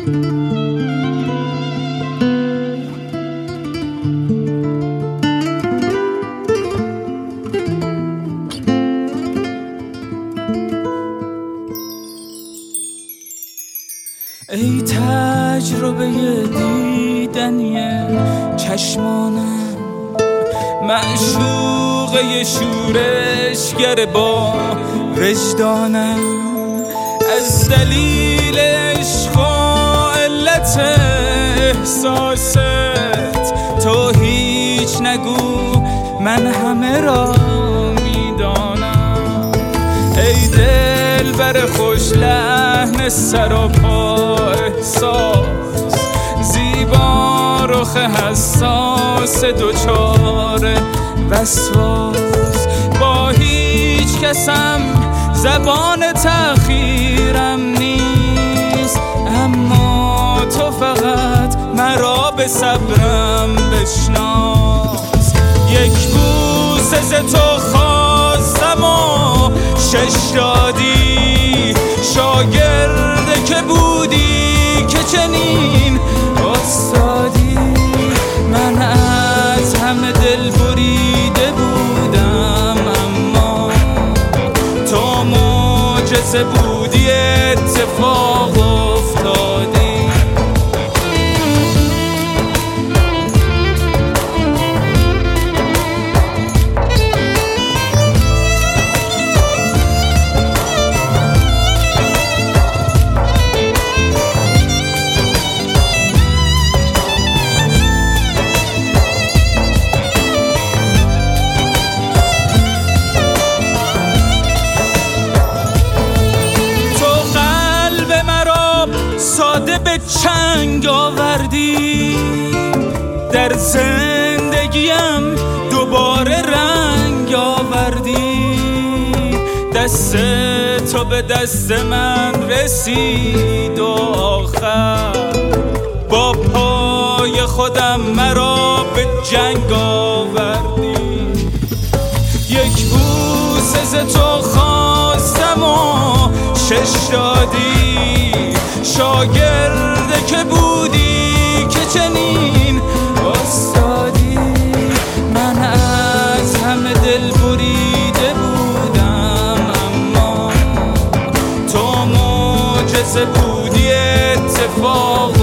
ای تجربه دیدنی چشمانم، معشوقه شورشگر با وجدانم، از دلیل عشق و علت احساست تو هیچ نگو، من همه را میدانم. ای دل بر خوش لحن سراپا احساس، زیبا رخ حساس دوچار وسواس، با هیچ کسم زبان تأخیرم نیست، اما تو فقط مرا به صبرم بشناس. یک بوسه ز تو خواستم و 6 دادی، شاگرده که بودی که چنین استادی. من از همه دل بریده بودم، اما تو معجزه بودی، اتفاق افتادی. ساده به چنگ آوردی، در زندگیم دوباره رنگ آوردی. دست تو به دست من رسید و آخر با پای خودم مرا به جنگ آوردی. یک بوسه ز تو خواستم و 6 دادی، شاگرده که بودی که چنین استادی. من از همه دل بریده بودم، اما تو معجزه بودی، اتفاق